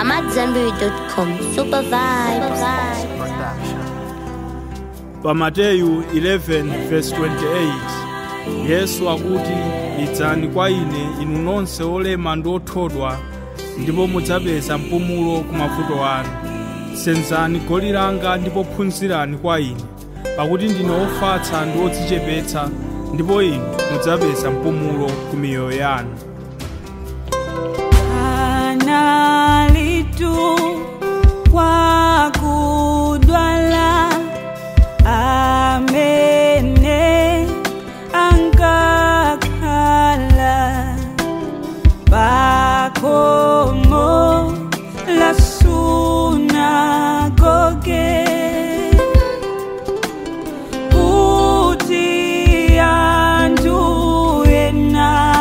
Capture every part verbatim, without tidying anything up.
amadzambiri dot com. Super vibes. Pa Mateyu eleven verse twenty-eight, Yesu akuti, idzani kwa ine inu nonse olema ndi othodwa, ndipo mudzapeza mpumulo ku mavuto anu. Senzani goli langa ndipo phunzirani kwa ine, pakuti ndine ofatsa ndi odzichepetsa, ndipo inu mudzapeza mpumulo ku miyoyo yanu. Analitu kwa kudwala amene angakhala pakomo la sunagoge kuti anthu ena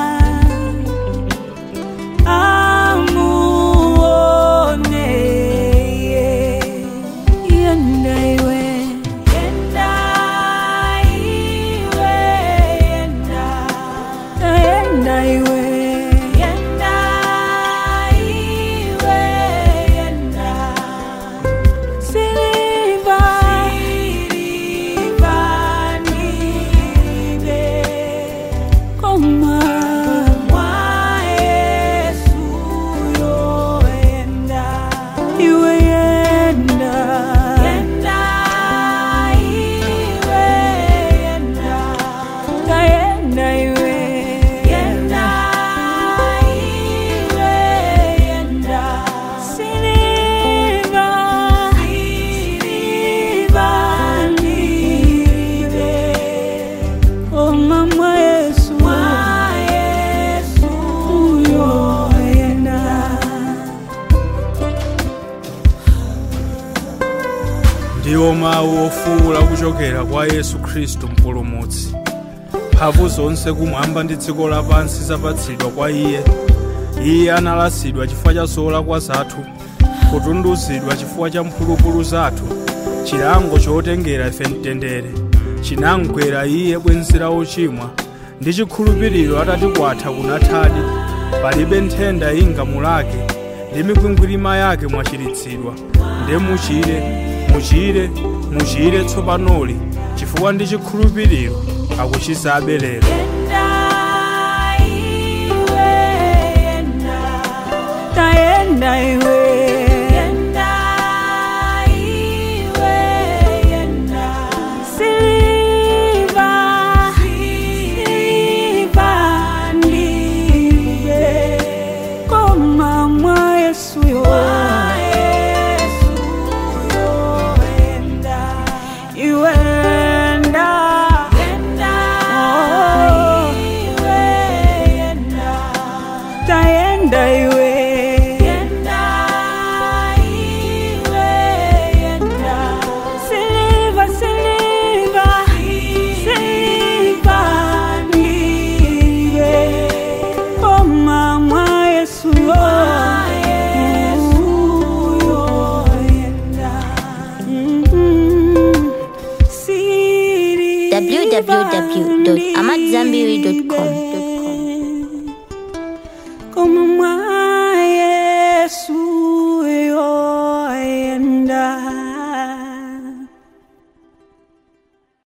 ndiwo mawu ofuula kuchokera kwa Yesu Khristu mpulumutsi. Mphamvu zonse kumwamba ndi dziko lapansi zapatsidwa kwa Iye. Iye analasidwa chifukwa cha zolakwa zathu, kutunduzidwa chifukwa cha mphulupulu zathu. Chilango chotengera ife mtendere chinamgwera Iye bwenzi la ochimwa, ndi chikhulupiriro atatikwatha kunathadi. Palibe nthenda ingamulake, ndi mikwingwirima yake mwachiritsidwa. Nde muchire muchire muchire tsopanoli, chifukwa ndi chikhulupiriro akuchizabe lero. w w w dot amadzambiri dot com.